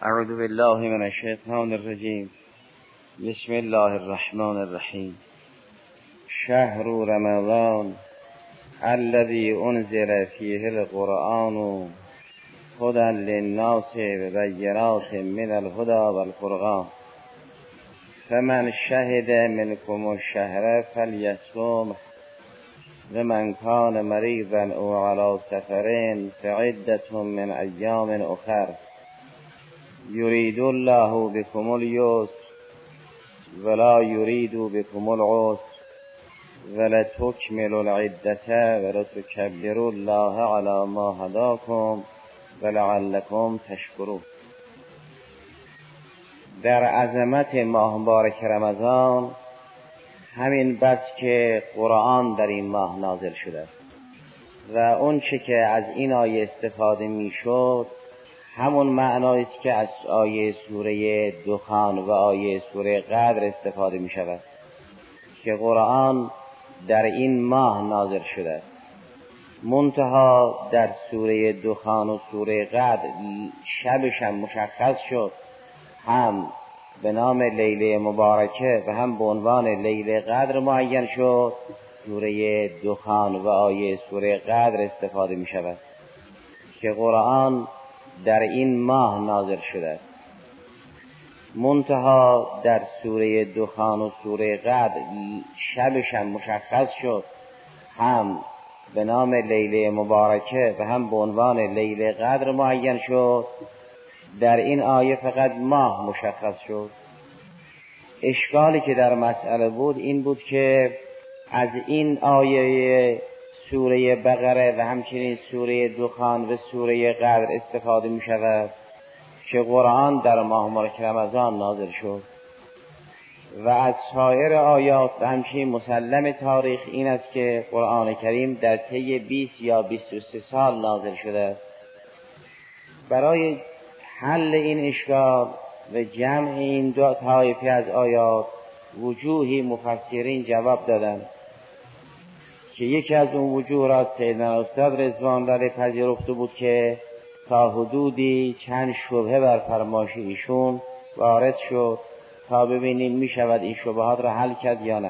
اعوذ بالله من الشیطان الرجیم. بسم الله الرحمن الرحیم. شهر رمضان الذي انزل فيه القرآن هدى للناس وبينات من الهدى والفرقان فمن شهد منكم الشهر فليصومه ومن كان مريضا او على سفر فعدة من ایام اخر يريد الله بكم اليسر ولا يريد بكم العسر ولتكملوا العدة ولتكبروا الله على ما هداكم ولعلكم تشکرون. در عظمت ماه مبارک رمضان همین بس که قرآن در این ماه نازل شده است و اون چه که از این آیه استفاده می شد همون معنایی است که از آیه سوره دخان و آیه سوره قدر استفاده می شود که قرآن در این ماه نازل شده است. منتها در سوره دخان و سوره قدر شبش هم مشخص شد، هم به نام لیله مبارکه و هم به عنوان لیله قدر معین شد. سوره دخان و آیه سوره قدر استفاده می شود که قرآن در این ماه نازل شده است. منتها در سوره دخان و سوره قدر شبش هم مشخص شد، هم به نام لیله مبارکه و هم به عنوان لیله قدر معین شد. در این آیه فقط ماه مشخص شد. اشکالی که در مسئله بود این بود که از این آیه سوره بقره و همچنین سوره دخان و سوره قدر استفاده می شود که قرآن در ماه مبارک رمضان نازل شد و از سایر آیات و همچنین مسلم تاریخ این است که قرآن کریم در طی 20 یا 23 سال نازل شده است. برای حل این اشکال و جمع این دو طایفه از آیات وجوهی مفسرین جواب دادند که یکی از اون وجوه را سیدنا استاد رضوان الله پذیرفته بود که تا حدودی چند شبهه بر فرمایش ایشون وارد شد تا ببینیم می شود این شبهات را حل کرد یا نه.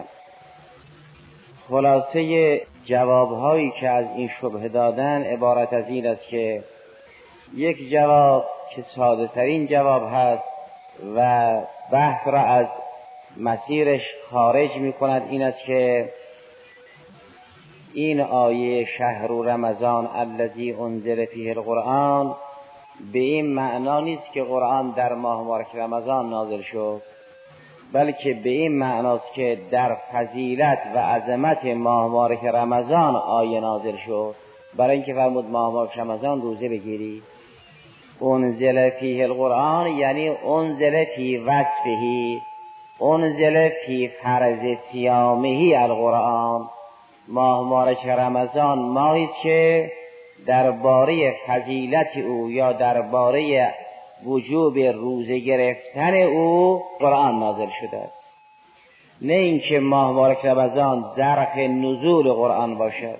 خلاصه جوابهایی که از این شبهه دادن عبارت از این است که یک جواب که ساده ترین جواب هست و بحث را از مسیرش خارج می کند این است که این آیه شهر رمضان الذی انزل فیه القرآن به این معنا نیست که قرآن در ماه مبارک رمضان نازل شد، بلکه به این معناست که در فضیلت و عظمت ماه مبارک رمضان آیه نازل شد. برای اینکه فرمود ماه مبارک رمضان روزه بگیری. انزل فیه القرآن یعنی انزل فی وصفه، انزل فی فرض صیامه القرآن. ماه مبارک رمضان ماهی است که درباره فضیلت او یا درباره وجوب روزه گرفتن او قرآن نازل شده است، نه اینکه ماه مبارک رمضان ظرف نزول قرآن باشد.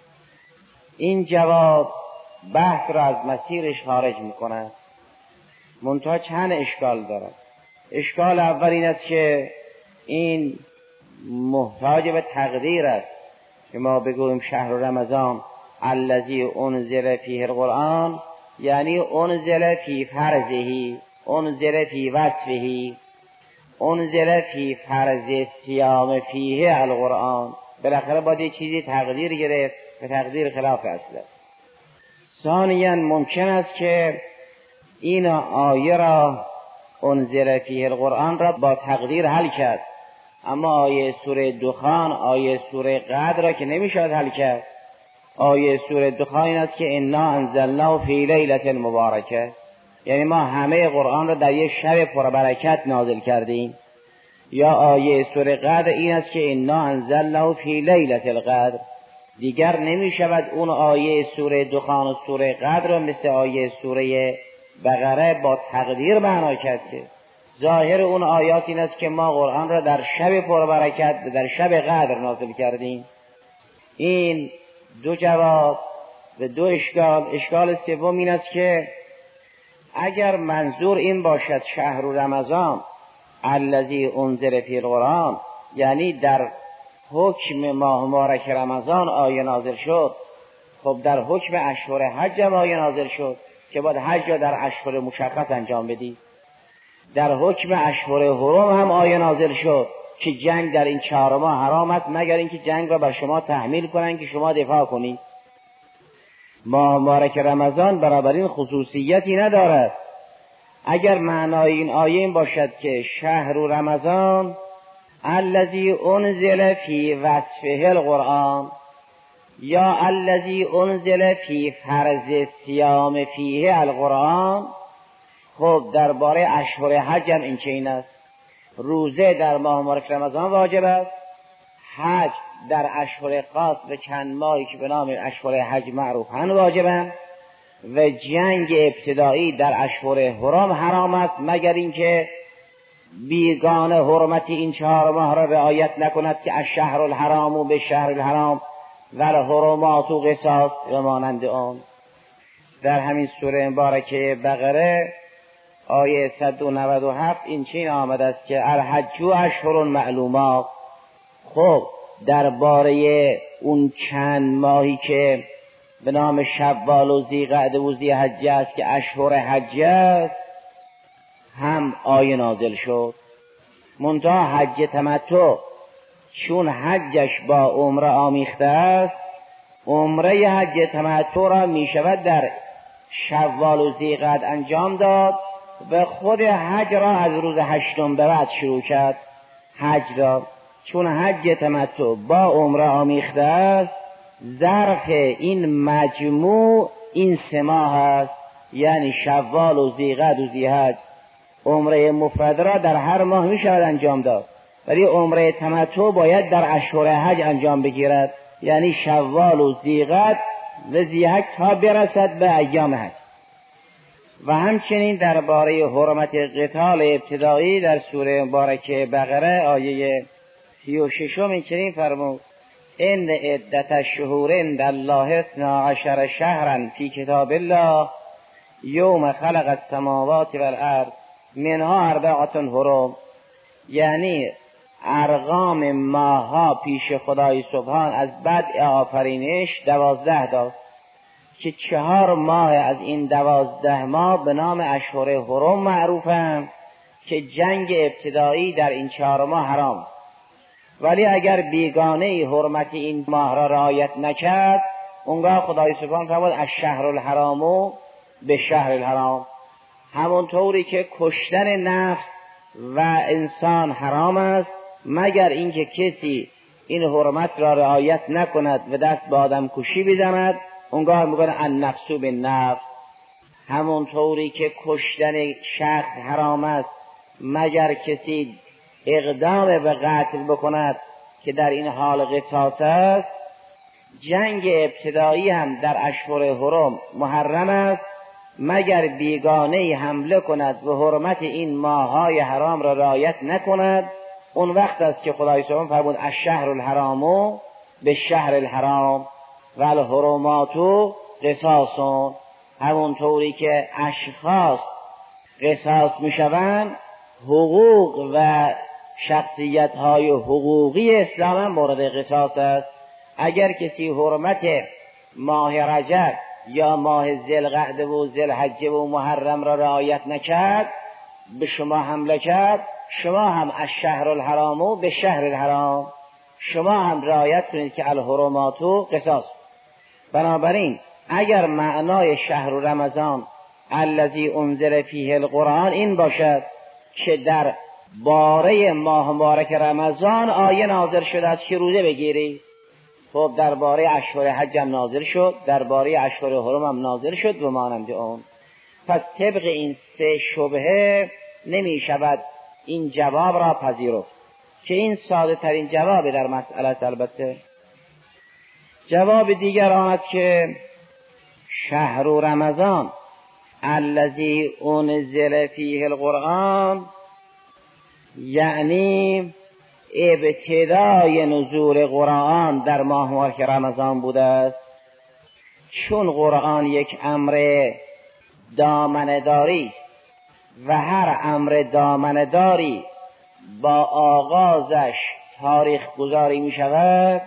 این جواب بحث را از مسیرش خارج می‌کند. منتها چند اشکال دارد. اشکال اول این است که این محتاج به تقدیر است که ما بگوییم شهر رمضان الذی انزل فیه القرآن یعنی انزل فی فرضه، انزل فی وصفه، انزل فی فرض صیام فیه القرآن. بالاخره باید یه چیزی تقدیر گرفت و تقدیر خلاف اصل است. ثانیاً ممکن است که این آیه را انزل فیه القرآن را با تقدیر حل کرد، اما آیه سوره دخان، آیه سوره قدر را که نمیشود حل کرد. آیه سوره دخان این است که انا انزلناه فی لیلة مبارکه، یعنی ما همه قرآن را در یک شب پربرکت نازل کردیم. یا آیه سوره قدر این است که انا انزلناه فی لیلة القدر. دیگر نمیشود اون آیه سوره دخان و سوره قدر را مثل آیه سوره بقره با تقدیر معنا کرد که ظاهر اون آیات این است که ما قرآن را در شب پربرکت در شب قدر نازل کردیم. این دو جواب و دو اشکال. اشکال سوم این است که اگر منظور این باشد شهر رمضان الذی انزل فیه القرآن، یعنی در حکم ماه مبارک رمضان آیه نازل شد، خب در حکم اشهر حج هم آیه نازل شد که باید حج را در اشهر مشخص انجام بدی. در حکم اشهر حرم هم آیه نازل شد که جنگ در این 4 ماه حرام است مگر اینکه جنگ را بر شما تحمیل کنند که شما دفاع کنید. ماه مبارک رمضان بنابراین خصوصیتی ندارد. اگر معنای این آیه این باشد که شهر رمضان الذی انزل فی وصفه القرآن یا الذی انزل فی فرض صیام فیه القرآن، خب درباره اشهر حج هم این چنین است. روزه در ماه مبارک رمضان واجب است، حج در اشهر خاص به چند ماهی که به نام اشهر حج معروفن واجبند و جنگ ابتدایی در اشهر حرم حرام است مگر اینکه بیگانه حرمت این 4 ماه را رعایت نکند که الشهر الحرام به شهر الحرام و الحرمات قصاص و مانند آن. در همین سوره مبارکه بقره آیه 197 این چنین آمده است که الحج اشهر معلومات. خب درباره اون چند ماهی که به نام شوال و ذیقعده و ذیحجه است که اشهر حج است هم آیه نازل شد. منتها حج تمتع چون حجش با عمره آمیخته است، عمره حج تمتع را می شود در شوال و ذیقعده انجام داد و خود حج را از روز 8 به بعد شروع کرد. حج را چون حج تمتع با عمره آمیخته است، ظرف این مجموع این 3 ماه است، یعنی شوال و ذیقعده و ذیحج. عمره مفرد را در هر ماه می شود انجام داد، ولی عمره تمتع باید در اشهر حج انجام بگیرد، یعنی شوال و ذیقعده و ذیحج تا برسد به ایام حج. و همچنین درباره حرمت قتال ابتدایی در سوره مبارکه بقره آیه 36 این چنین فرمود: ان عدت الشهور عند الله 12 شهرا فی کتاب الله یوم خلق السماوات والارض منها 4 حرم. یعنی ارقام ماها پیش خدای سبحان از بدء آفرینش 12 داست که 4 ماه از این 12 ماه به نام اشهر حرم معروفند که جنگ ابتدایی در این 4 ماه حرام. ولی اگر بیگانه حرمت این ماه را رعایت نکرد، اونگاه خدای سبحان فرمود الشهر الحرام به شهر الحرام. همونطوری که کشتن نفس و انسان حرام است مگر اینکه کسی این حرمت را رعایت نکند و دست به آدم کشی بزند، اونگاه میگن النفس بالنفس. همونطوری که کشتن شخص حرام است مگر کسی اقدام به قتل بکند که در این حال قصاص است، جنگ ابتدایی هم در اشهر حرم محرم است مگر بیگانه حمله کند و حرمت این ماه‌های حرام را رعایت نکند. اون وقت است که خدای سبحان فرمود الشهر الحرام به شهر الحرام و الحرمات قصاص. همونطوری که اشخاص قصاص میشوند، حقوق و شخصیت‌های حقوقی اسلام هم مورد قصاص است. اگر کسی حرمت ماه رجب یا ماه ذوالقعده و ذوالحجه و محرم را رعایت نکرد، به شما حمله کرد، شما هم الشهر الحرام به شهر الحرام، شما هم رعایت کنید که الحرمات قصاص. بنابراین اگر معنای شهر رمضان الذی انزل فیه القرآن این باشد که در باره ماه مبارک رمضان آیه نازل شده است که روزه بگیری، خب درباره اشهر حج هم نازل شد، درباره اشهر حرم هم نازل شد و مانند اون. پس طبق این 3 شبهه نمی شود این جواب را پذیرفت که این ساده ترین جواب در مسئله است. البته جواب دیگر آن است که شهر رمضان الذی انزل فیه القرآن یعنی ابتدای نزول قرآن در ماه مبارک رمضان بوده است. چون قرآن یک امر دامنه‌داری است و هر امر دامنه‌داری با آغازش تاریخ گذاری می شود،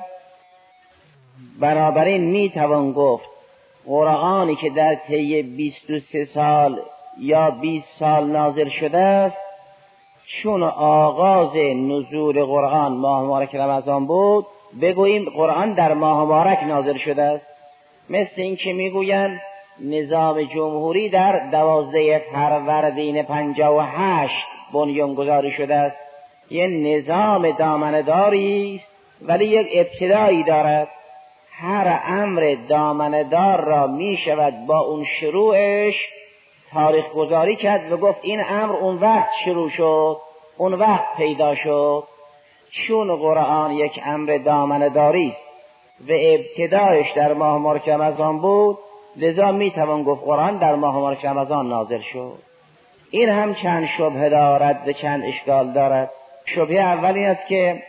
بنابراین می توان گفت قرآنی که در طی 23 سال یا 20 سال نازل شده است، چون آغاز نزول قرآن ماه مبارک رمضان بود، بگوییم قرآن در ماه مبارک نازل شده است. مثل این که میگویند نظام جمهوری در 12 فروردین 58 بنیانگذاری شده است. یه نظام دامنه‌داری است ولی یک ابتدایی دارد. هر امر دامنه‌دار را می شود با اون شروعش تاریخ گذاری کرد و گفت این امر اون وقت شروع شد، اون وقت پیدا شد. چون قرآن یک امر دامنه‌داری است و ابتدایش در ماه مبارک رمضان بود، لذا می توان گفت قرآن در ماه مبارک رمضان نازل شد. این هم چند شبهه دارد و چند اشکال دارد. شبهه اول این است که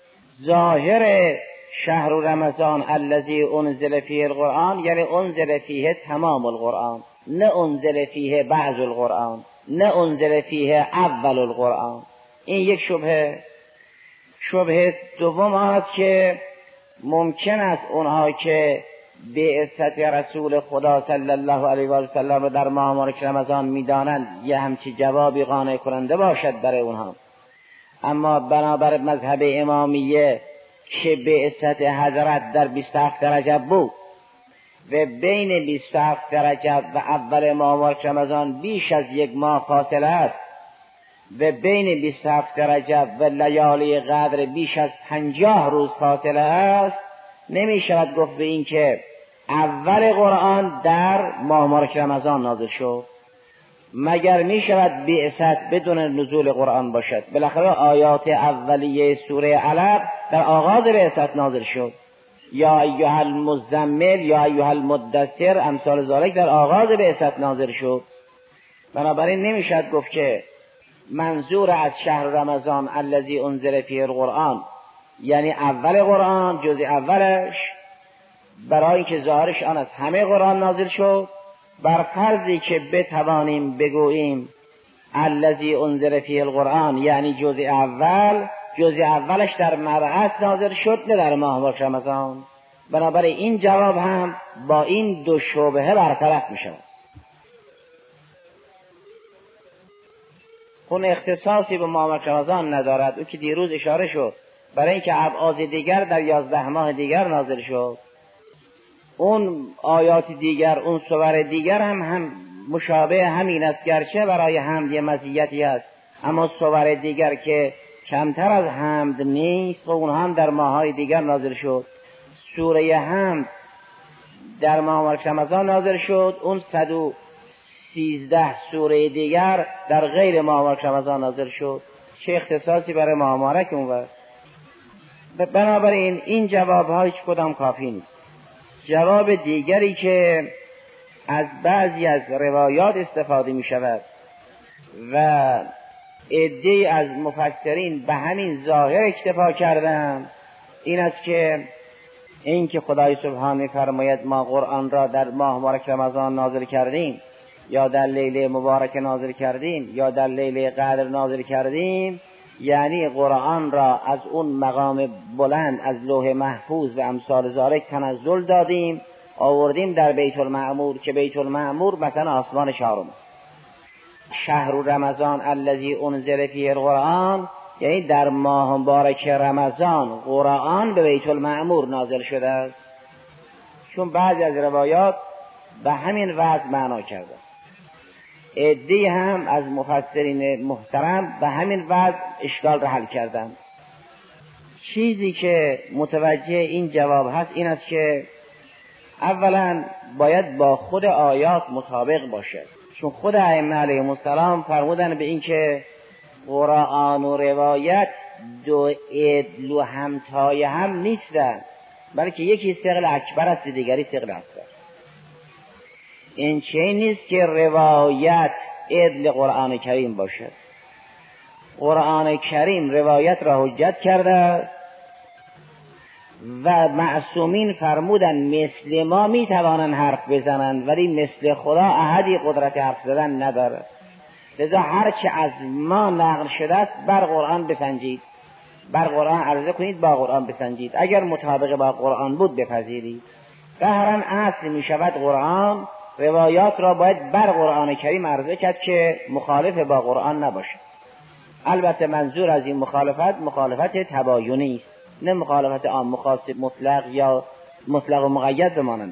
ظاهر شهر رمضان الذی انزل فیه القرآن یعنی انزل فیه تمام القرآن، نه انزل فیه بعض القرآن، نه انزل فیه اول القرآن. این یک شبهه. شبهه دوم است که ممکن است اونها که بعثت رسول خدا صلی الله علیه و سلم رو در ماه مبارک رمضان میدانند یه همچی جوابی قانع کننده باشد برای اونها، اما بنابر مذهب امامیه که بعثت حضرت در 27 رجب بود و بین 27 رجب و اول ماه مبارک رمضان بیش از یک ماه فاصله است و بین 27 رجب و لیالی قدر بیش از 50 روز فاصله است، نمی شود گفت به این که اول قرآن در ماه مبارک رمضان نازل شد، مگر می شود بعثت بدون نزول قرآن باشد. بالاخره آیات اولیه سوره علق در آغاز بعثت نازل شد، یا ایها المزمل یا ایها المدثر، امثال ذالک در آغاز بعثت نازل شد. بنابراین نمی شود گفت که منظور از شهر رمضان الذی انزل فیه القرآن یعنی اول قرآن، جزء اولش، برای اینکه ظاهرش آن است همه قرآن نازل شد. بر فرضی که بتوانیم بگوییم الذی انزل فیه القرآن یعنی جزء اول، جزء اولش در مبعث نازل شد نه در ماه مبارک رمضان. بنابراین این جواب هم با این دو شبهه برطرف می شود. اون اختصاصی به ماه مبارک رمضان ندارد، او که دیروز اشاره شد برای اینکه ابعاد دیگر در 11 ماه دیگر نازل شد. اون آیات دیگر، اون سور دیگر هم مشابه همین است، گرچه برای حمد یه مزیتی است، اما سور دیگر که کمتر از حمد نیست و اون هم در ماه‌های دیگر نازل شد. سوره حمد در ماه مبارک رمضان نازل شد، اون 113 سوره دیگر در غیر ماه مبارک رمضان نازل شد. چه اختصاصی برای ماه مبارک اون وقت؟ بنابراین این جواب‌ها هیچ کدام کافی نیست. جواب دیگری که از بعضی از روایات استفاده می شود و عده‌ای از مفسرین به همین ظاهر اکتفا کردند، این است که این که خدای سبحانه فرماید ما قرآن را در ماه مبارک رمضان نازل کردیم یا در لیله مبارک نازل کردیم یا در لیله قدر نازل کردیم، یعنی قرآن را از اون مقام بلند از لوح محفوظ و امثال ذالک تنزل دادیم، آوردیم در بیت المعمور که بیت المعمور مثلا آسمان چهارم. شهر رمضان الذی انزل فیه القرآن یعنی در ماه مبارک رمضان قرآن به بیت المعمور نازل شده است، چون بعضی از روایات به همین وضع معنا کرده. عده‌ای هم از مفسرین محترم به همین وضع اشکال را حل کردند. چیزی که متوجه این جواب هست این است که اولا باید با خود آیات مطابق باشد، چون خود ائمه علیهم السلام فرمودن به این که قرآن و روایت دو عدل و همتای هم نیستند، بلکه یکی ثقل اکبر است دیگری ثقل اصغر. این چه نیست که روایت عدل قرآن کریم باشد. قرآن کریم روایت را حجت کرده و معصومین فرمودن مثل ما میتوانند حرف بزنند ولی مثل خدا احدی قدرت حرف زدن نداره. لذا هرچه از ما نقل شده است بر قرآن بسنجید، بر قرآن عرضه کنید، با قرآن بسنجید. اگر مطابق با قرآن بود بپذیرید. قهرن اصل می شود قرآن، روایات را باید بر قرآن کریم عرضه کرد که مخالف با قرآن نباشد. البته منظور از این مخالفت تباینی است، نه مخالفت عام مخاص مطلق یا مطلق و مقید بمانند.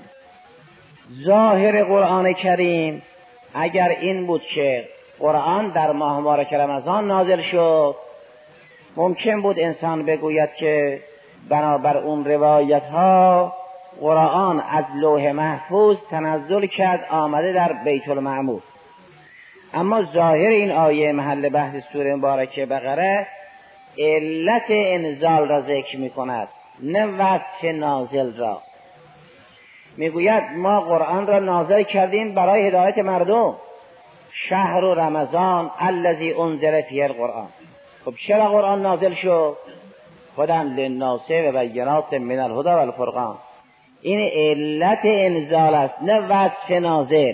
ظاهر قرآن کریم اگر این بود که قرآن در ماه مبارک رمضان نازل شد، ممکن بود انسان بگوید که بنابر اون روایت ها قرآن از لوح محفوظ تنزل کرد آمده در بیت المعمور. اما ظاهر این آیه محل بحث سوره مبارکه بقره علت انزال را ذکر می کند، نه وصف نازل را. میگوید ما قرآن را نازل کردیم برای هدایت مردم. شهر رمضان الذی انزل فیه القرآن. خب چرا قرآن نازل شد؟ هدی للناس و بینات من الهدی و الفرقان. این علت انزال است، نه وصف نازل.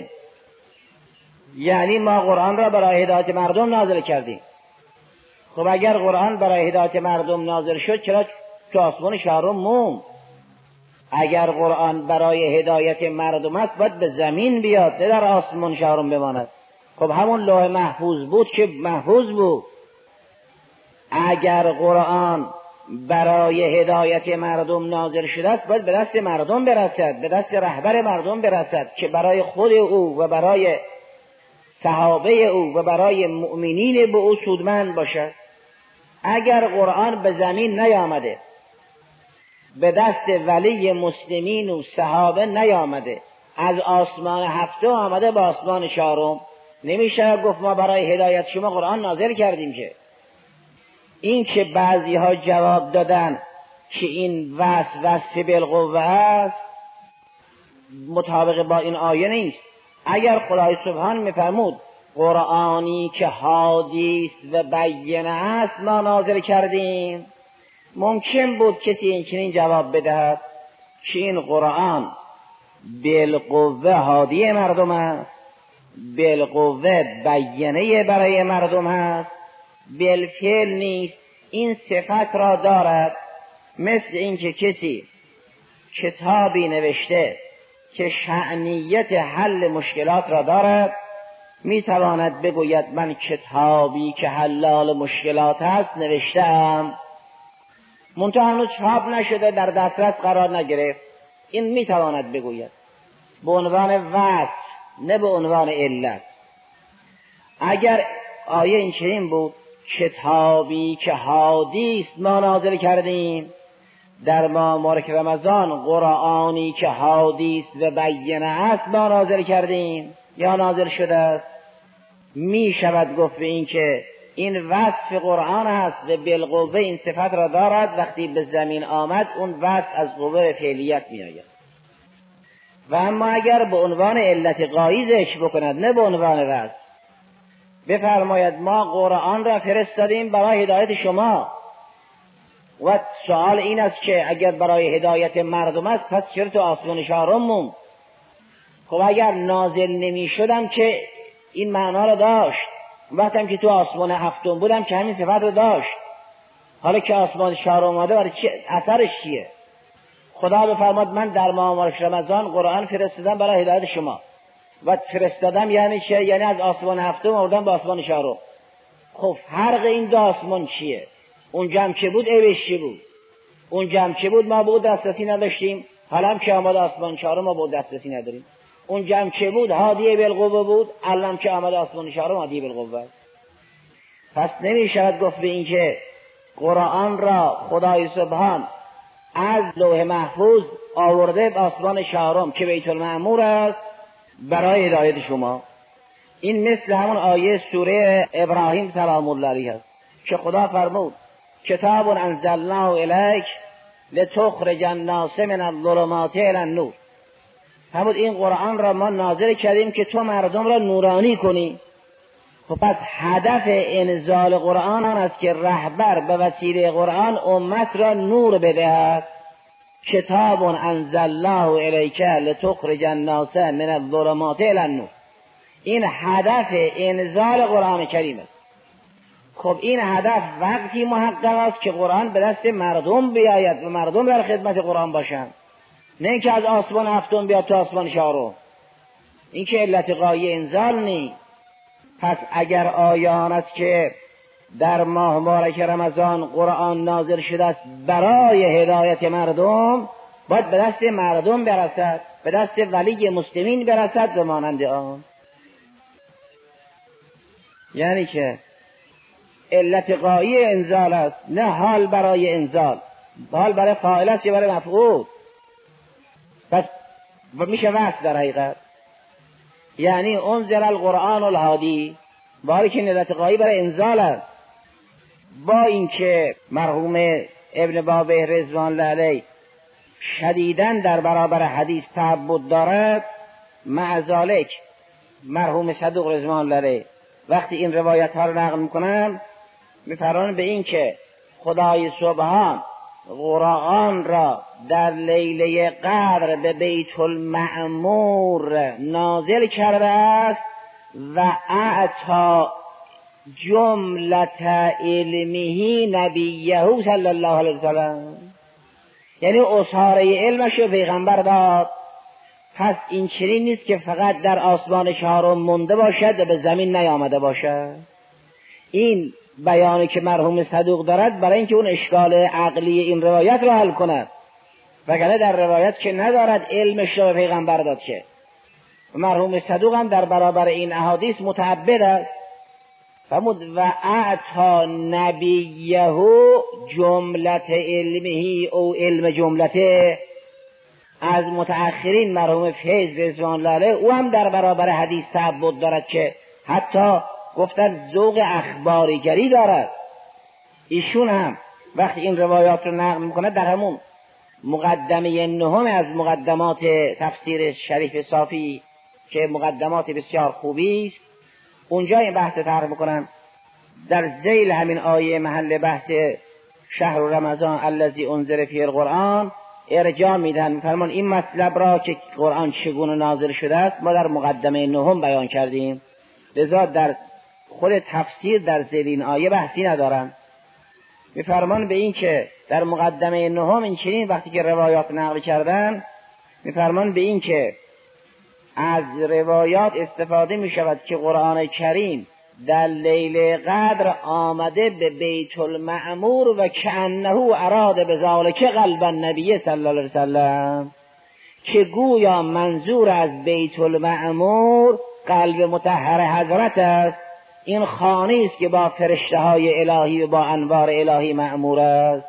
یعنی ما قرآن را برای هدایت مردم نازل کردیم. خب اگر قرآن برای هدایت مردم نازل شد چرا تو آسمان شهرم موند؟ اگر قرآن برای هدایت مردم است باید به زمین بیاد، نه در آسمان شهرم بماند. خب همون لوح محفوظ بود که محفوظ بود. اگر قرآن برای هدایت مردم نازل شده است باید به دست مردم برسد، به دست رهبر مردم برسد که برای خود او و برای صحابه او و برای مؤمنین به او سودمند باشد. اگر قرآن به زمین نیامده، به دست ولی مسلمین و صحابه نیامده، از آسمان هفتم آمده به آسمان چهارم، نمیشه گفت ما برای هدایت شما قرآن نازل کردیم. که این که بعضی ها جواب دادن که این وصف بالقوه است مطابق با این آیه نیست. اگر خدای سبحان میفرمود قرآنی که هادی است و بینه است ما نازل کردیم، ممکن بود کسی این چنین جواب بدهد که این قرآن بالقوه هادی مردم است، بالقوه بینه برای مردم است، بالفعل نیست. این صفت را دارد، مثل اینکه کسی کتابی نوشته که شأنیت حل مشکلات را دارد، میتواند بگوید من کتابی که حلال مشکلات است نوشتم، منتها هنوز چاپ نشده، در دسترس قرار نگرفت. این میتواند بگوید به عنوان وصف، نه به عنوان علت. اگر آیه این چنین بود کتابی که هادی است ما نازل کردیم، در ماه مبارک رمضان قرآنی که هادی است و بینه است ما نازل کردیم یا نازل شده است، می شود گفت به این که این وصف قرآن است و بالقوه این صفت را دارد. وقتی به زمین آمد اون وصف از قوه فعلیت می آید. و اما اگر به عنوان علت غایی ذکر بکند، نه به عنوان وصف، بفرماید ما قرآن را فرستادیم برای هدایت شما، و سوال این است که اگر برای هدایت مردم است پس چرا تو آسمان چهارم موند؟ خب اگر نازل نمی شدم که این معنا را داشت، وقتم که تو آسمان هفتم بودم که همین صفت رو داشت، حالا که آسمان چهارم اومده برای اثرش چیه؟ خدا بفرماد من در ماه مبارک رمضان قرآن فرستادم برای هدایت شما. و فرستادم یعنی چه؟ یعنی از آسمان هفتم آوردم به آسمان چهارم. خب فرق این دو آسمان چیه؟ اون جمع که بود عیبش چی بود؟ اون جمع که بود ما به او دسترسی نداشتیم، حالا هم که آمد آسمان چهارم ما به او دسترسی نداریم. اون جمع که بود هادی بالقوه بود، الان که آمد آسمان چهارم هادی بالقوه. پس نمی شود گفت به این که قرآن را خدای سبحان از لوح محفوظ آورده به آسمان چهارم که بیت المعمور است برای هدایت شما. این مثل همون آیه سوره ابراهیم سلام الله علیه است که خدا فرمود کتاب انزلناه الیک لتخرج الناس من الظلمات الی النور. همون این قرآن را ما نازل کردیم که تو مردم را نورانی کنی. خب پس هدف انزال قرآن آن است که رهبر به وسیله قرآن امت را نور بدهد. کتاب انزلناه الیک لتخرج الناس من الظلمات الی النور. این هدف انزال قرآن کریم است. خب این هدف وقتی محقق است که قرآن به دست مردم بیاید و مردم در خدمت قرآن باشند، نه اینکه از آسمان هفتم بیاد تا آسمان چهارم. این که علت غایه انزال نیست. پس اگر آیان است که در ماه مبارک رمضان قرآن نازل شده است برای هدایت مردم، باید به دست مردم برسد، به دست ولی مسلمین برسد و مانند آن. یعنی که علت غایه انزال است، نه حال برای انزال. حال برای فاعل است یا برای مفعول. پس میشه وصف در حقیقت. یعنی انزل القرآن الهادی، باری که علت غایه برای انزال است. با اینکه مرحوم ابن بابه رضوان الله علیه شدیداً در برابر حدیث تعبد دارد، مع ذالک مرحوم صدوق رضوان الله علیه وقتی این روایت ها رو نقل میکنن میفرمایند به این که خدای سبحان قرآن را در لیله قدر به بیت المعمور نازل کرده است و اعطا جملت علمه نبیه صلی الله علیه وسلم، یعنی اساره علمش رو پیغمبر داد. پس این چنین نیست که فقط در آسمان چهارم مونده باشد و به زمین نیامده باشد. این بیانی که مرحوم صدوق دارد برای اینکه اون اشکال عقلی این روایت رو حل کند، وگرنه در روایت که ندارد علمش رو به پیغمبر داد. که مرحوم صدوق هم در برابر این احادیث متعبد است. فرمود و اعطا نبیه جملت علمه او علم جملته. از متأخرین مرحوم فیض رضوان الله علیه او هم در برابر حدیث تعبد دارد که حتی گفتن ذوق اخباریگری دارد. ایشون هم وقتی این روایات رو نقل میکنه در همون مقدمه نهم از مقدمات تفسیر شریف صافی که مقدمات بسیار خوبی است، اونجا این بحث طرح میکنن. در ذیل همین آیه محل بحث شهر رمضان الذی انزل فیه القرآن ارجاع میدن، میفرمان این مطلب را که قرآن چگونه نازل شده است ما در مقدمه نهم بیان کردیم، لذا در خود تفسیر در ذیل این آیه بحثی ندارن. میفرمان به این که در مقدمه نهم این چنین وقتی که روایات نقل کردن، میفرمان به این که از روایات استفاده می شود که قرآن کریم در لیل قدر آمده به بیت المعمور و کأنه اراد بذلک قلب النبی صلی الله علیه وسلم، که گویا منظور از بیت المعمور قلب مطهر حضرت است. این خانه است که با فرشته های الهی و با انوار الهی معمور است.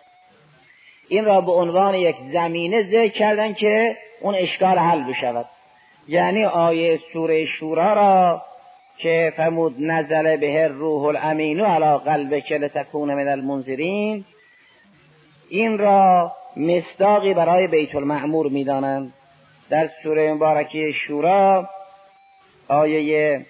این را به عنوان یک زمینه ذکر کردن که اون اشکال حل بشود. یعنی آیه سوره شورا را که فرمود نزل به الروح الامین علی قلبک لتکون من المنذرین، این را مصداقی برای بیت المعمور میدانند. در سوره مبارکه شورا آیه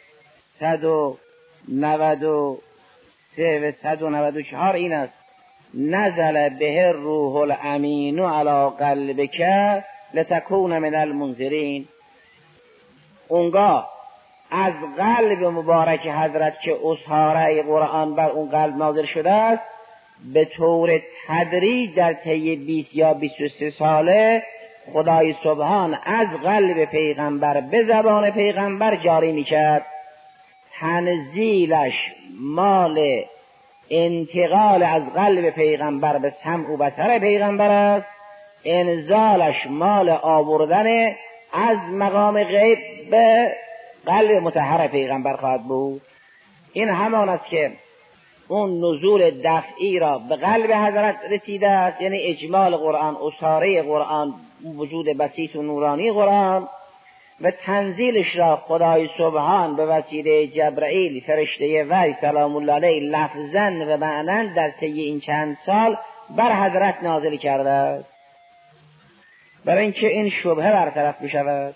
193 و 194 این است: نزل به الروح الامین علی قلبک لتکون من المنذرین. اونگاه از قلب مبارک حضرت که اسحاره قرآن بر اون قلب نازل شده است، به طور تدریج در طی 20 یا 23 ساله خدای سبحان از قلب پیغمبر به زبان پیغمبر جاری میکرد. تنزیلش مال انتقال از قلب پیغمبر به سمع و بصر پیغمبر است، انزالش مال آوردن از مقام غیب به قلب مطهر پیغمبر خواهد بود. این همان است که اون نزول دفعی را به قلب حضرت رسیده است، یعنی اجمال قرآن، اساره قرآن، وجود بسیط و نورانی قرآن، و تنزیلش را خدای سبحان به وسیله جبرائیل فرشته وحی سلام الله علیه لفظاً و معناً در طی این چند سال بر حضرت نازل کرده است، برای اینکه این شبهه برطرف بشود.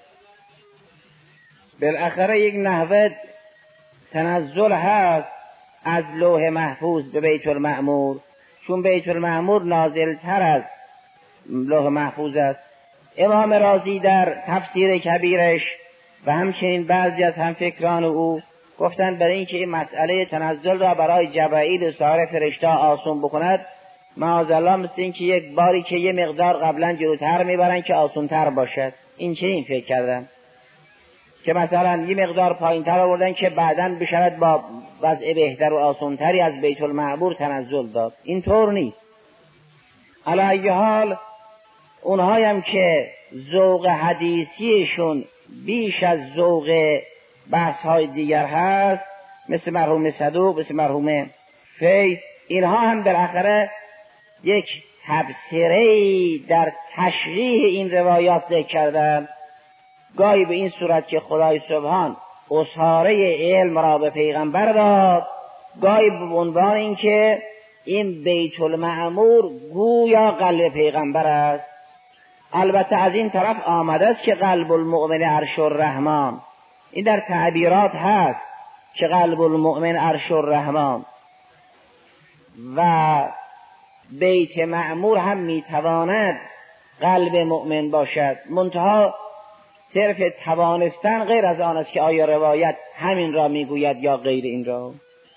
بالاخره یک نحوه تنزل هست از لوح محفوظ به بیت المعمور، چون بیت المعمور نازل تر از لوح محفوظ است. امام رازی در تفسیر کبیرش و همچنین بعضی از همفکران او گفتند برای اینکه این مسئله تنزل را برای جبرائیل و سایر فرشته آسان بکند، معاذالله مثل این که یک باری که یه مقدار قبلا جلوتر میبرن که آسانتر باشد. این چنین فکر کردن که مثلا یه مقدار پایینتر آوردن که بعداً بشود با وضع بهتر و آسانتری از بیت المعمور تنزل داد. این طور نیست. علی ای حال اونهایی هم که ذوق حدیثیشون بیش از ذوق بحث‌های دیگر هست، مثل مرحوم صدوق، مثل مرحوم فیض، اینها هم در آخره یک تبصره‌ای در تشریح این روایات ذکر کردن، گاهی به این صورت که خدای سبحان اسحاره علم را به پیغمبر داد، گاهی به عنوان این که این بیت المعمور گویا قلب پیغمبر است. البته از این طرف آمده است که قلب المؤمن عرش الرحمن، این در تعبیرات هست که قلب المؤمن عرش الرحمن، و بیت معمور هم میتواند قلب مؤمن باشد، منتها صرف توانستن غیر از آن است که آیا روایت همین را میگوید یا غیر این را.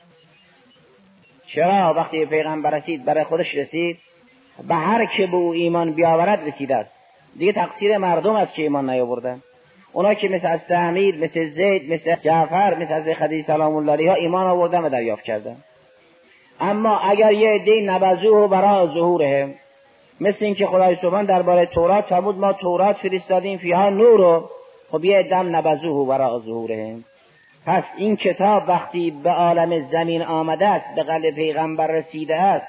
چرا وقتی پیغمبر رسید برای خودش رسید، به هر که به او ایمان بیاورد رسیده است، دیگه تقصیر مردم است که ایمان نیاوردن. اونا که مثل از تعمیر، مثل زید، مثل جعفر، مثل از خدیجه سلام الله علیها ایمان آوردن و دریافت کردن. اما اگر یه عده نبذوه برای ظهورهم، مثل این که خدای سبحان درباره تورات فرمود ما تورات فرستادیم فیها نور، خب یه عده نبذوه برای ظهورهم. پس این کتاب وقتی به عالم زمین آمده است، به قلب پیغمبر رسیده است،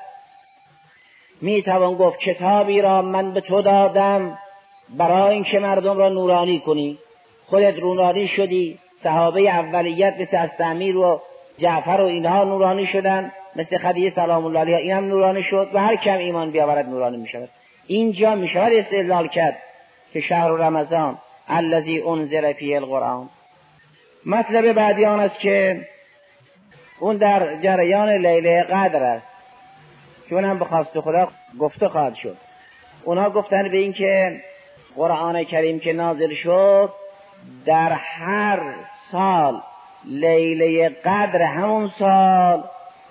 میتوان گفت کتابی را من به تو دادم برای اینکه مردم را نورانی کنی. خودت نورانی شدی، صحابه اولیت مثل استعمیر و جعفر و اینها نورانی شدن، مثل خدیجه سلام الله علیها این هم نورانی شد و هر کم ایمان بیاورد نورانی میشود. اینجا میشود استدلال کرد که شهر رمضان الذی انزل فیه القرآن. مطلب بعدی آن است که اون در جریان لیله قدر است که اونم به خواست خدا گفته خواهد شد. اونا گفتن به این که قرآن کریم که نازل شد در هر سال لیله قدر همون سال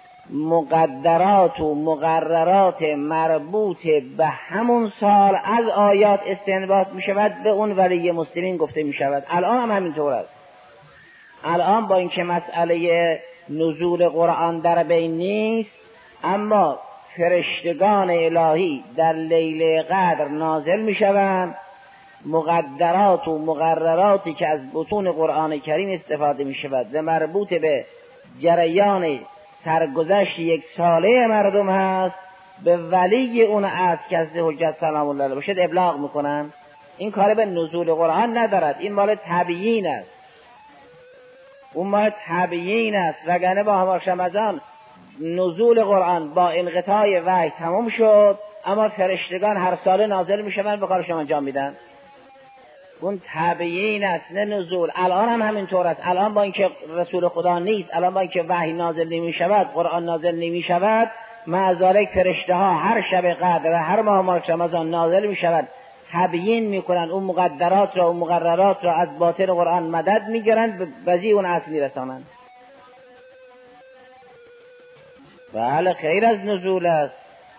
مقدرات و مقررات مربوط به همون سال از آیات استنباط می شود، به اون ولی مسلمین گفته می شود. الان هم همینطور است. الان با اینکه مسئله نزول قرآن در بین نیست، اما فرشتگان الهی در لیله قدر نازل می شوند. مقدرات و مقرراتی که از بطون قرآن کریم استفاده می شود و مربوط به جریان سرگذشت یک ساله مردم هست، به ولی اون عهد که از حجت سلام الله علیه باشد ابلاغ میکنن. این کار به نزول قرآن ندارد، این مال تبیین است. اون مال تبیین است، وگرنه با همه رمضان نزول قرآن با انقطاع وحی تمام شد، اما فرشتگان هر ساله نازل میشوند به کارشون انجام میدن. اون تبیین است نه نزول. الان هم همینطور است. الان با اینکه رسول خدا نیست، الان با اینکه وحی نازل نمی شود، قرآن نازل نمی شود، مع ذالک فرشته ها هر شب قدر هر ماه رمضان نازل می شود، تبیین می کنند اون مقدرات را و مقررات را از باطن قرآن مدد می گیرند، به وضع اون اصل می رسانند. بله خیر از نزول است.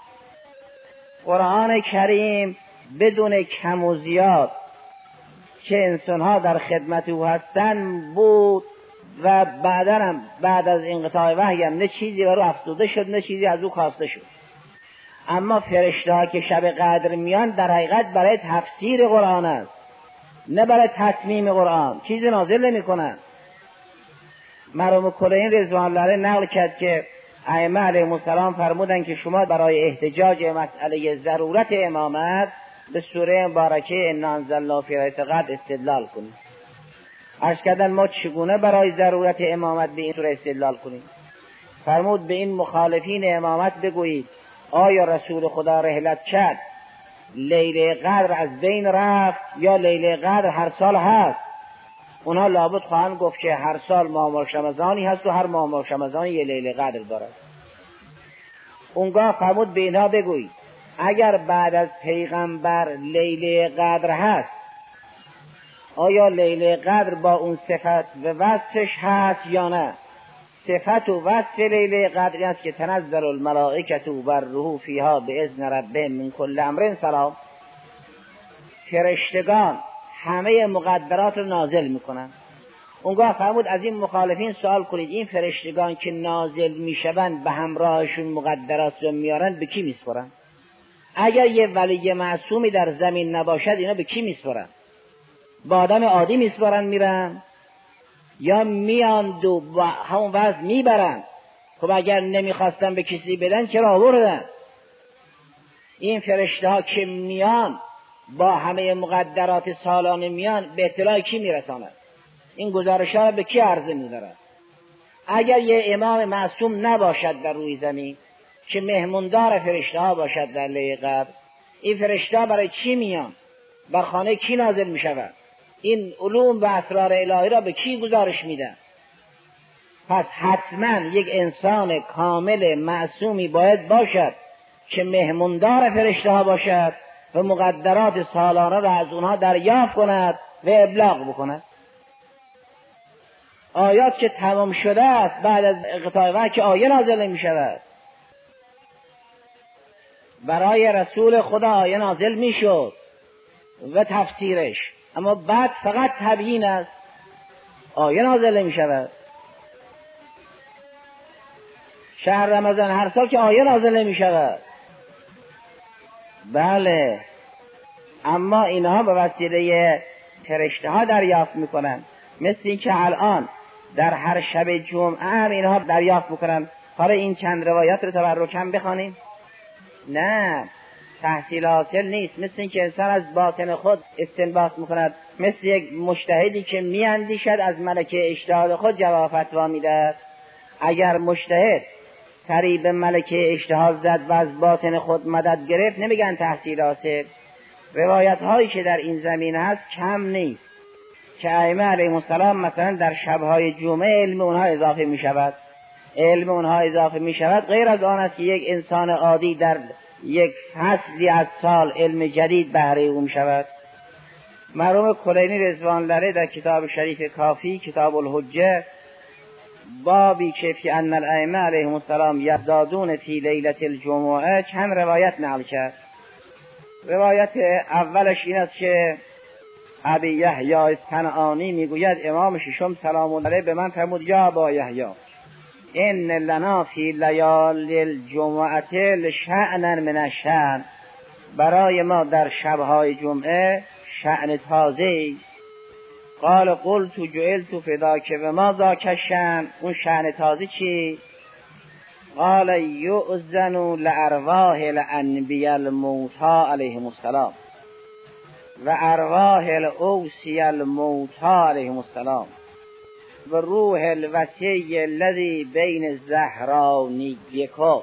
قرآن کریم بدون کم و زیاد که انسانها در خدمت او هستند بود و بعدا هم بعد از انقطاع وحی هم نه چیزی بر او افزوده شد نه چیزی از او خواسته شد. اما فرشته ها که شب قدر میان در حقیقت برای تفسیر قرآن است، نه برای تتمیم قرآن. چیزی نازل نمی کنند. مرحوم کلینی رضوان الله علیه نقل کرد که ائمه علیهم السلام فرمودند که شما برای احتجاج مسئله ضرورت امامت به سوره مبارکه انا انزلنا فی لیلة القدر استدلال کنید. عرض کردن ما چگونه برای ضرورت امامت به این سوره استدلال کنیم؟ فرمود به این مخالفین امامت بگویید آیا رسول خدا رحلت کرد لیله قدر از بین رفت یا لیله قدر هر سال هست؟ اونا لابد خواهند گفت که هر سال ماه رمضانی هست و هر ماه رمضانی یه لیله قدر دارد. اونگاه فرمود به اینها بگویید اگر بعد از پیغمبر لیله قدر هست، آیا لیله قدر با اون صفت و وصفش هست یا نه؟ صفت و وصف لیله قدر است که تنزل الملائکة والروح فیها باذن ربهم من کل امر سلام. فرشتگان همه مقدرات رو نازل میکنن. اونگاه فرمود از این مخالفین سوال کنید، این فرشتگان که نازل میشوند به همراهشون مقدرات رو میارن به کی میسپرن؟ اگر یه ولی معصومی در زمین نباشد اینا به کی میسپرن؟ با آدم عادی میسپرن میرن یا میان دو با همون وضع میبرن؟ خب اگر نمیخواستن به کسی بدن چرا آوردن؟ این فرشته ها که میان با همه مقدرات سالانه میان به اطلاع کی میرساند؟ این گزارش ها به کی عرضه میدارد؟ اگر یه امام معصوم نباشد در روی زمین که مهموندار فرشته ها باشد در لیله قدر، این فرشته ها برای چی میان؟ بر خانه کی نازل میشود؟ این علوم و اسرار الهی را به کی گزارش میدن؟ پس حتما یک انسان کامل معصومی باید باشد که مهموندار فرشته ها باشد و مقدرات سالانه را از اونها دریافت کند و ابلاغ بکند. آیات که تمام شده است بعد از انقطاع وحی که آیه نازل می شود. برای رسول خدا آیه نازل می شد و تفسیرش، اما بعد فقط تبیین است، آیه نازل می شود. شهر رمضان هر سال که آیه نازل می شود. بله، اما اینها به وسیله فرشته ها دریافت می کنند، مثل این که الان در هر شب جمعه هم اینها دریافت میکنن. حالا این چند روایات رو تبرکم بخوانیم؟ نه، تحصیل حاصل نیست. مثل این که انسان از باطن خود استنباط میکند، مثل یک مجتهدی که میاندیشد از ملکه اجتهاد خود جواب فتوا میدهد. اگر مجتهد سری به ملکه اجتهاد زد و از باطن خود مدد گرفت نمیگن تحصیل حاصل. روایت هایی که در این زمین هست کم نیست که ائمه علیهم السلام مثلا در شبهای جمعه علم اونها اضافه می شود. علم اونها اضافه می شود غیر از آن است که یک انسان عادی در یک فصلی از سال علم جدید بهره او می شود. مرحوم کلینی رضوان الله در کتاب شریف کافی کتاب الحجه بابی که فی ان الائمه علیهم السلام یزدادون فی لیلة الجمعه چند روایت نقل کرد. روایت اولش این است که ابی یحیی اصفهانی میگوید امام ششم سلام الله علیه به من فرمود یا ابا یحیی ان لنا فی لیالی الجمعه لشأنا من الشأن، برای ما در شبهای جمعه شأن تازه است. قال قلت جعلت فداک و ما ذاک الشأن، اون شأن تازه چی؟ قال یؤذن لارواح الانبیاء الموتی علیهم السلام و ارواح الاوصیاء الموتی علیهم السلام و روح الوصی الذی بین الظهرانیکم.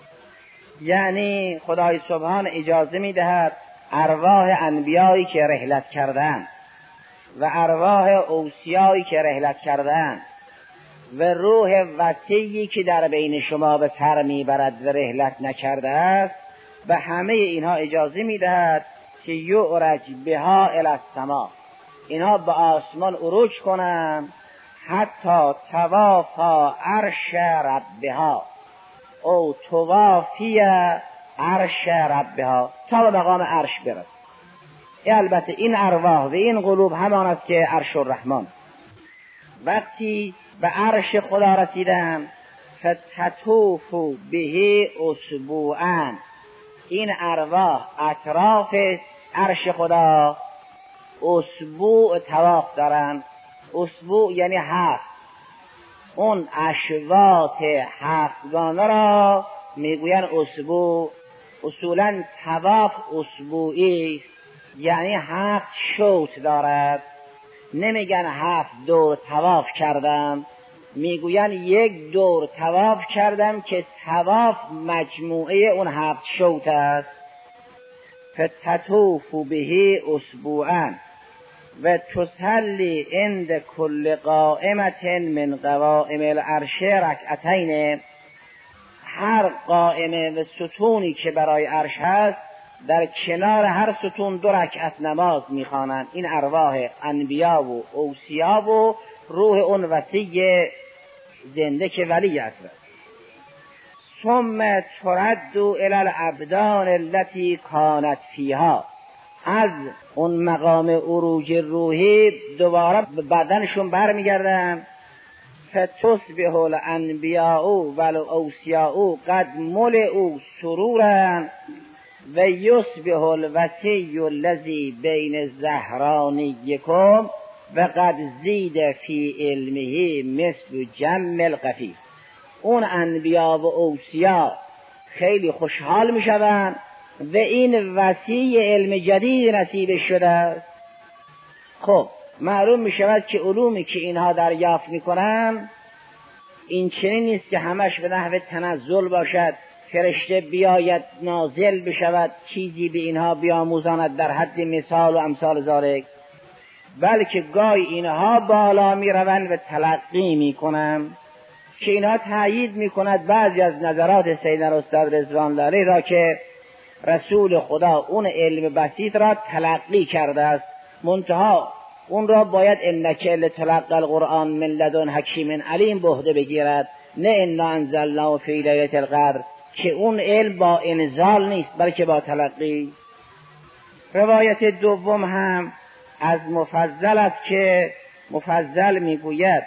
یعنی خدای سبحان اجازه میدهد ارواح انبیایی که رحلت کردند و ارواح اوصیایی که رحلت کردند و روح وصی که در بین شما به سر میبرد و رحلت نکرده است، به همه اینها اجازه میدهد که یعرج بها الی السما، اینها به آسمان عروج کنند حتی توافا عرش ربها او توافی عرش ربها، تا به مقام عرش برسد. البته این ارواح و این قلوب همان است که عرش الرحمن. وقتی به عرش خدا رسیدند فتطوف به اسبوعا، این ارواح اطراف عرش خدا اسبوع طواف دارند. اسبوع یعنی هفت، اون اشواط هفتگانه را میگوین اسبوع. اصولا طواف اسبوعی یعنی هفت شوط دارد، نمیگن هفت دور طواف کردم، میگوین یک دور طواف کردم که طواف مجموعه اون هفت شوط است. فتطوف به اسبوعا و تصلی عند کل قائمت من قوائم العرش رکعتین، هر قائمه و ستونی که برای عرش هست در کنار هر ستون 2 رکعت نماز میخوانند. این ارواح انبیا و اوصیا و روح اون وصی زنده که ولی اصل. ثم ترد الی الابدان التي كانت فيها، از اون مقام عروج روحی دوباره به بدنشون برمیگردن. فتصبح الانبیاء والاوصیاء قد ملئوا سرورا و یصبح الوصی الذی بین الظهرانیکم و قد زید فی علمه مثل جم القفیر. اون انبیا و اوصیا خیلی خوشحال میشوند و این وسیع علم جدید نصیب شده است. خب معلوم میشود که علومی که اینها دریافت میکنن این چنین نیست که همش به نحو تنزل باشد، فرشته بیاید نازل بشود چیزی به اینها بیاموزاند در حد مثال و امثال ذالک، بلکه گاهی اینها بالا میروند و تلقی میکنند که اینها تأیید میکند بعضی از نظرات سیدنا استاد رضوان الله علیه را که رسول خدا اون علم بسیط را تلقی کرده است، منتها اون را باید انک لتلقی القرآن من لدن حکیم علیم بهده بگیرد، نه انا انزلناه فی لیلة القدر که اون علم با انزال نیست بلکه با تلقی. روایت دوم هم از مفضل است که مفضل میگوید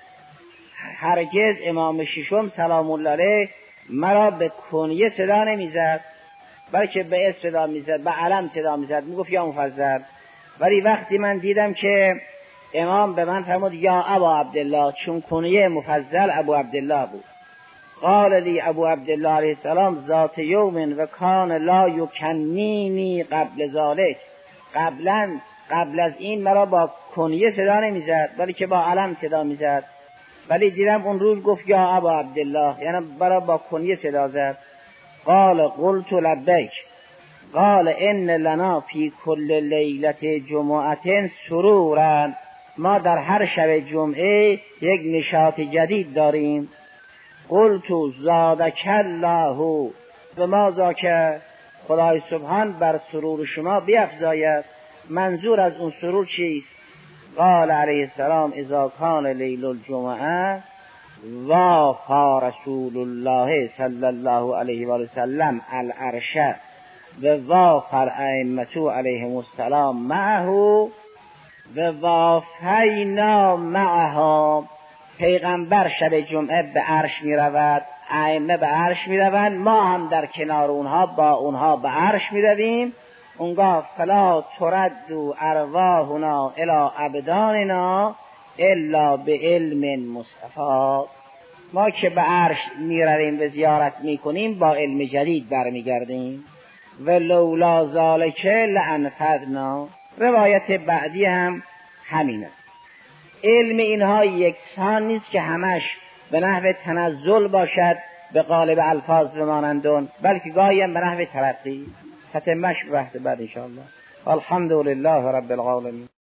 هرگز امام ششم سلام الله علیه مرا به کنیه صدا نمیزد بلکه به اسم صدا میزد، به علم صدا میزد، میگفت یا مفضل. ولی وقتی من دیدم که امام به من فرمود یا ابا عبدالله، چون کنیه مفضل ابو عبدالله بود، قال لی ابو عبدالله علیه السلام ذات یوم و کان لا یکنینی قبل ذالک، قبل از این مرا با کنیه صدا نمیزد بلکه با علم صدا میزد، ولی دیدم اون روز گفت یا ابا عبدالله، یعنی برا با کنیه صدا زد. قال قلت لبیک، قال ان لنا فی کل لیلت جمعه سرورا، ما در هر شب جمعه یک نشاط جدید داریم. قلت زادک الله و ما ذاک، خدای سبحان بر سرور شما بیفزاید. منظور از اون سرور چیست؟ قال علیه السلام اذا کان لیل الجمعه وافا رسول الله صلی الله علیه و سلم العرش و وافا الائمه علیهم السلام معه و وافینا معهم. پیغمبر شب جمعه به عرش می رود، ائمه به عرش می روند، ما هم در کنار اونها با اونها به عرش می رویم. اونگاه فلا ترد ارواحنا الی ابداننا الا به علم مصطفی. ما که به عرش می رویم و زیارت می کنیم با علم جدید برمیگردیم. و لولا ذالک لانفذنا. روایت بعدی هم همین است. علم اینها یکسان نیست که همش به نحو تنزل باشد به قالب الفاظ بمانندون، بلکه گاهی هم به نحو ترقی. تتمش به وقت بعد انشاءالله. الحمد لله رب العالمین.